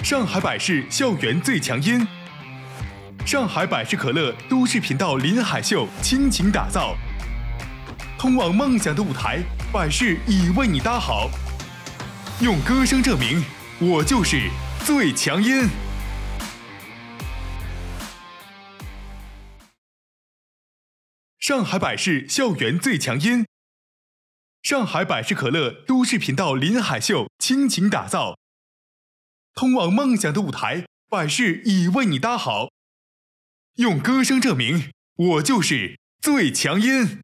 上海百事校园最强音，上海百事可乐都市频道林海秀倾情打造，通往梦想的舞台，百事已为你搭好。用歌声证明，我就是最强音。上海百事校园最强音，上海百事可乐都市频道林海秀倾情打造，通往梦想的舞台，百事已为你搭好。用歌声证明，我就是最强音。